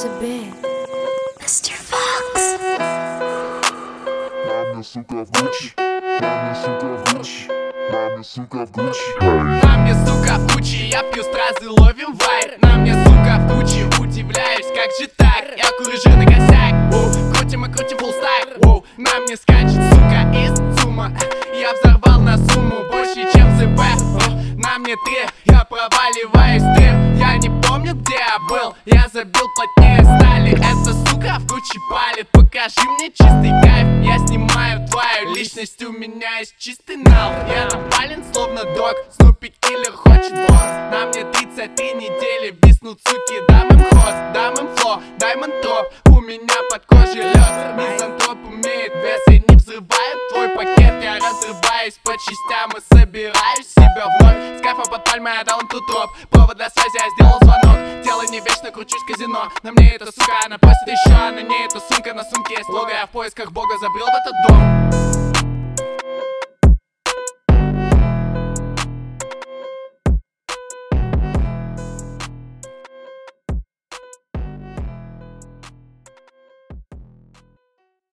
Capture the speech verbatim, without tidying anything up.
себе. мистер Фокс. Маме, сука, в Гуччи. Маме, сука, в Гуччи. Маме, сука, в Гуччи. На мне, сука, в Гуччи, я пью стразы, ловим вайр. На мне, сука, в Гуччи, удивляюсь, как же так? Я курю жирный косяк, воу, крутим и крутим фуллстайк, воу. На мне скачет, сука, из ЦУМа. Я взорвал на сумму больше, чем ЗП. На мне три, я проваливаюсь в стрим. Я не помню, где я был, я забил плотнее стали. Эта сука в Гуччи палит, покажи мне чистый кайф. Я снимаю твою личность, у меня есть чистый нал. Я напален, словно дог, Снупи киллер хочет босс. На мне тридцать три недели, виснут суки, дам им ход, дам им фло, даймонд троп. У меня под кожей лед, мизантроп умеет вес и не взрывает твой пакет. Я разрываюсь по частям и собираюсь себя вновь. С кайфа под пальмой я дал им тут троп. Провод для связи, я сделал звонок. Тело не вечно, кручусь в казино. На мне эта сука, она просит еще, а на ней эта сумка. На сумке есть лого, я в поисках бога забрел в этот дом.